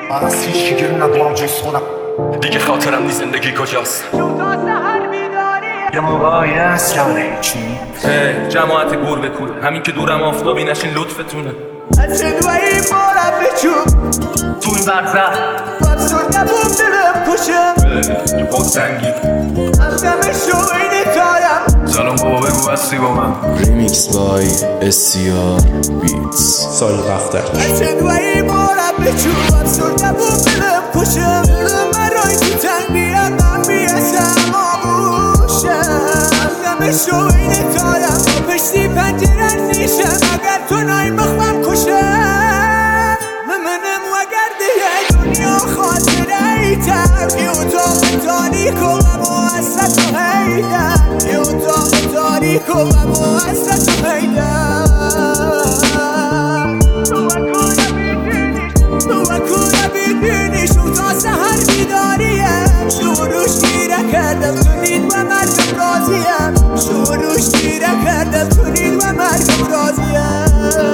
من از هیچ کی گریه ندارم جز خودم. دیگه خاطرم نیست زندگی کجاست. یه موقعی هست که هیچی جماعت گربه کوله، همین که دورم آفتابی نشین لطفتونه. از شدوایی بارم بچون تو این برزخ بابسون نبود دلم کشم خود سنگی از دم شوینه تارم. سلام بابا بگو هستی با من. ریمیکس بای SCR بیتس. سال رفته از شدوایی بارم بچون بابسون نبود دلم کشم. دلم برای تو تنگ بیاد من بیاسم آبوشم. از دم شوینه تارم با پشتی پنجرن نیشم. اگر تو نای مخمم کشم ممنم وگرده دنیا خاطره ایتر. یه اتاق تاریک و مؤسس و حیدر. یه اتاق تاریک و مؤسس و حیدر. تو وکونه بیدینیش و تا سهر بیداریم. شروش گیره کردم تو نید و مرگم راضیم. شروش گیره کردم تو نید و مرگم راضیم.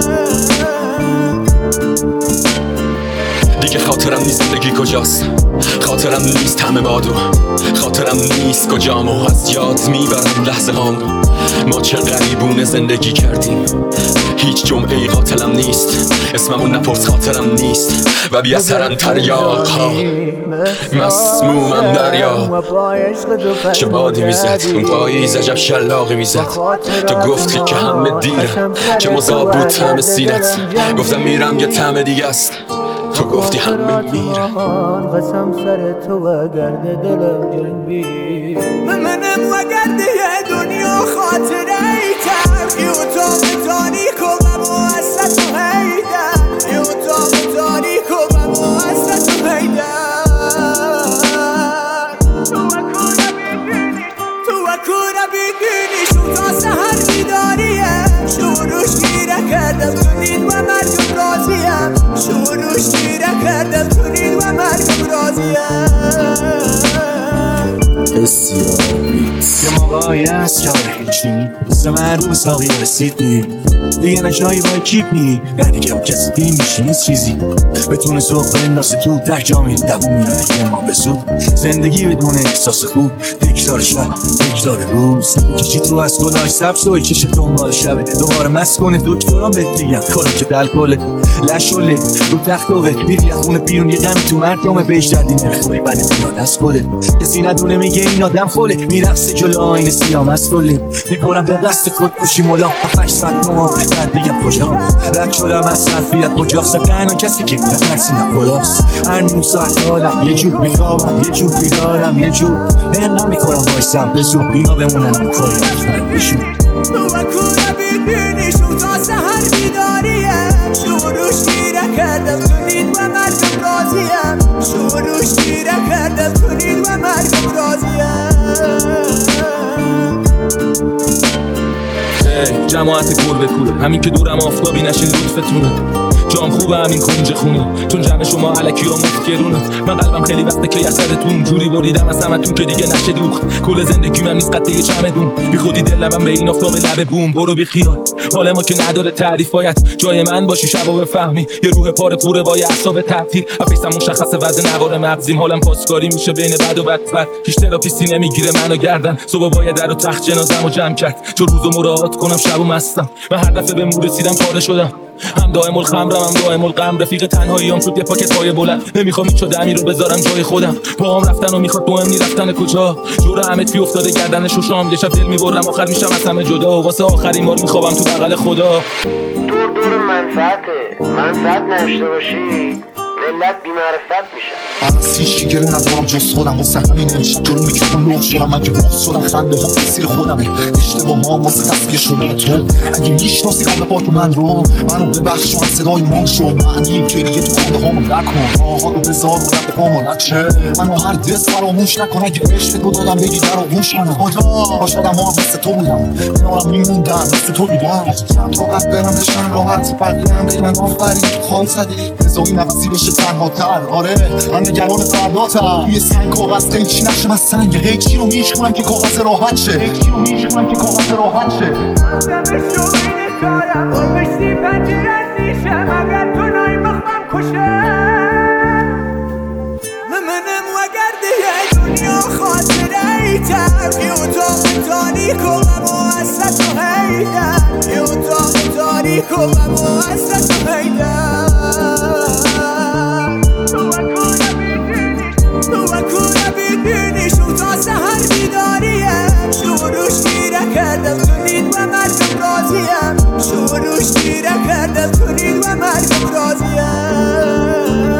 دیگه خاطرم نیست زندگی کجاست. خاطرم نیست همه بادو. خاطرم نیست کجام و از یاد میبرم لحظه هامو. ما چه غریبونه زندگی کردیم. هیچ جمعه قاتلم نیست. اسممون نپرس خاطرم نیست. و بی اثرن تریاق ها مسمومم دریا. چه بادی میزد اون پاییز عجب شلاقی میزد. تو گفتی که همه دیرم چه مذاب بود طعم سینت. گفتم میرم یه طعم دیگه است. تو گفتی همه میرم. قسم سر تو و گرد دلم جنبی. منم و گرده دنیا خاطره ایتر. یه اتاق تاریک و مؤسس و حیدر. یه اتاق تاریک و مؤسس و حیدر. تو وکونه بیدینیش و تا سهر بیداریم. شروش گیره کردم تو نید و مرگم راضیم. شروش گیره کردم تو نید و مرگم راضیم. SCR بیتس. یه موقعی هست که هیچی مثل مردم ساقی رسیدی. دیگه نجایی باید کیپ نی. نه دیگه با کسی دیم میشی نیست چیزی. بتونه صبح بندازه تو ده جامی دوون میاره که ما بسود. زندگی بدون احساس خوب تکرار شب تکرار روز. کشی تو از گلاش سبز و کشه دنبال شبه. دوباره مست کنه دکتران بهت دیگم کارم که دلکله لشوله رو تخت و بیری از خونه بیرون. یه دمی تو مردمه بهش دردی نمیخوری بعد میاد از کله. کسی ندونه میگه این آدم خوله. میرقصه جلو آینه سیام از کله. میکنم به دست خودکشی ملا 7-8 ساعت ما بعد دیگم کجام رد شدم از صرفیت کجاست. تنها کسی که نفسی نخلاست. هر نیم ساعت حالم یه جور میخوابم یه جور بیدارم یه جور نم میکنم بایستم به زور اینا بمونن میکنم بشون. تو وکونه بیدینیش و تا سهر بیداریم. شروش گیره کردم تو نید و مرگم راضیم. شروش گیره کردم تو نید و مرگم راضیم. جماعت گربه کوله، همین که دورم آفتابی نشین لطفتونه. جام خوبه همین کنج خونه چون جمع شما علکی ها مفکرونه. من قلبم خیلی وقته که یخدتون جوری بریدم از همتون که دیگه نشه دوخت. کل زندگی من نیست قطعه چمدون. بی خودی دل لبم به این آفتاب لب بوم. برو بی خیال حال ما که نداره تعریف. باید جای من باشی شبا بفهمی. یه روح پاره پوره با یه اعصاب تعطیل. افیسم مشخصه وزن نوار مغزیم. حالم پاسکاری میشه بین بد و بدتر. هیچ تراپیستی نمیگیره منو گردن. صبح باید در و تخت جنازه‌مو جمع کرد. چون روزو مراعات کنم شبو مستم. و هر دفعه بهم رسیدم پاره شدم. هم دائم الخمرم هم دائم الغم. رفیق تنهاییام شد یه پاکت های بلند. نمیخوام هیچ دمی رو بذارم جای خودم. پاهم رفتن و میخواد مهم نی رفتن کجا. جور همه فی افتاده گردنش و شام. یه شب دل میبرم آخر میشم از همه جدا. واسه آخرین بار میخوابم تو بغل خدا. دور منفعت نشته باشی ملت بی‌معرفت میشن. من از هیچ کی گریه ندارم جز خودم. واسه همین نمیشه جلو میکروفون لغ شدم. من که باز شدم خنده ها مسیر خودمه. اشتباه ها واسه تصفیه شده تو. اگه میشناسی قلب پاک من رو منو ببخش و صدای من شو. معنی گریه تو خنده هامو نکن. راها رو بذار و رب پامو نچه. منو هر دست فراموش نکن. اگه عشق تو دادم بگی در آغوش منم. خدا شدم ها مثل تو بودم. کنارم میموندم مثل تو بیدم. چند طاقت برم بشن راحت بقیهم بگن آفرین خواهی زدی. بذاری نفسی بشه تنها تر. آره من نگران فرداتم. توی سنگ کاغذ قیچی نشم از سنگ. قیچی رو میشکنم که کاغذ راحت شه. قیچی رو میشکنم که کاغذ راحت شه. دم شوینه تارم با پشتی پنجرن نیشم. اگر تو نای مخمم کشم غم و حسرت و حیدر تو نبیدینی شو تا سهر بیداریم شروش گیره کردم تو نید و مرگم راضیم شروش گیره کردم تو نید و مرگم راضیم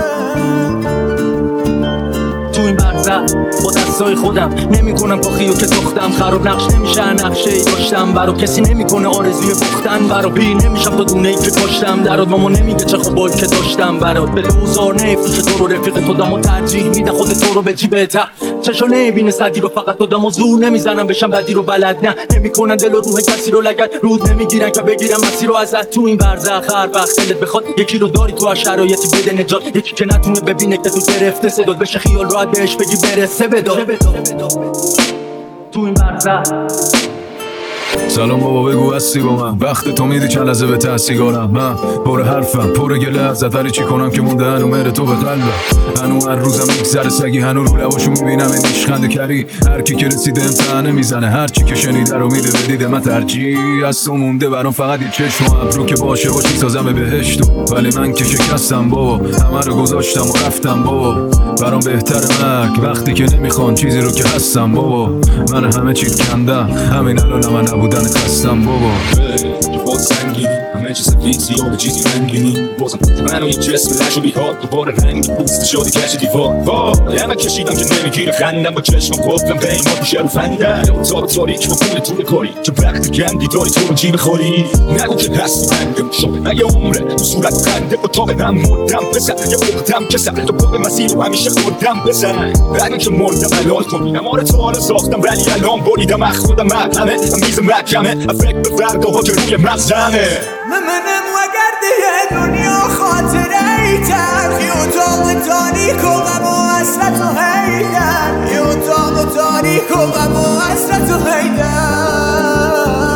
تو این برزخ با دستای خودم نمی کنم پاخیو که تختم خراب نقش نمیشه نقشه ای داشتم برا کسی نمی کنه آرزوی بختن برا پیر نمیشم تا دونه ای که کاشتم درات ماما نمیگه چه خوبایی که داشتم برات به دوزار نفروشه تو رو رفیق تو دمو ترجیح میده خود تو رو به جیبت چشا نبینه صدی رو فقط تو دمو زور نمیزنم بشم بدی رو بلد نه نمیکنن دل و روح کسی رو لگد رود نمیگیرن که بگیرم مسیر رو ازت تو این برزخ هر وقت دلت بخواد یکی رو داری تو هر شرایطی بده نجات یکی که نتونه ببینه که تو گرفته صدات بشه خیال راحت بهش بگی برسه بدار تو این برزخ سلام بابا بگو هستی با من وقت تو میدی چند لحظه به تحصیگارم من پر حرفم پر گله ازت ولی چی کنم که مونده هنو مهر تو به قلبم هنو هر روزم یک سر سگی هنو رو لباشو میبینم این نیشخنده کری هر کی که رسیده امتحانه میزنه هر چی که شنیده رو میده به دیده من ترجیح از تو مونده برام فقط یه چشم و ابرو که باشه باشی سازم بهشتو ولی من که شکستم بابا همه رو گذاشتم و رفتم بابا برام بهتر مرگ وقتی که نمیخوان چیزی رو که هستم بابا من همه چیز کندم همین الان من نبودن خستم بابا باز سنگینی همه چیز سفیدی یا به چیزی رنگینی بازم من و این جسم لش و بیهاد دوباره رنگی پوست شدی کش دیوار یه من کشیدم که نمیگیره خندم با چشمم گفتم قیمت میشه رو فنده اتاق تاریک با پول طول کاری چه وقتی گندی داری تو رو جیب خوری نگو که هستی بنده شده من یه عمره تو صورت خنده اتاق هم مردم بزن یه اختم کسم تو باقی مسیر رو همیشه خوردم بزن بعد که مردم حلال کنی نمار تو حالا ساختم ولی الان بریدم از خودم همه میز محکمه فکر به فرداها که روی مغزمه منم و گرده دنیا خاطره ای تلخ یه اتاق تاریک و غم و حسرت و حیدر یه اتاق تاریک و غم و حسرت و حیدر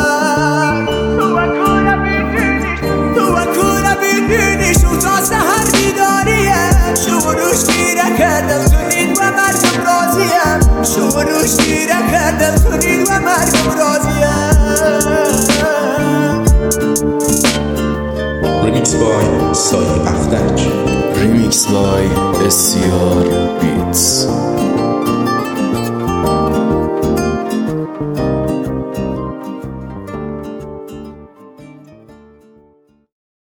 تو نبیدینی شو تا سهر بیداریم شروش گیره کردم تو نید و مرگم راضیم شروش گیره کردم تو نید و مرگم راضیم Remix by سایه افتک Remix by SCR Beats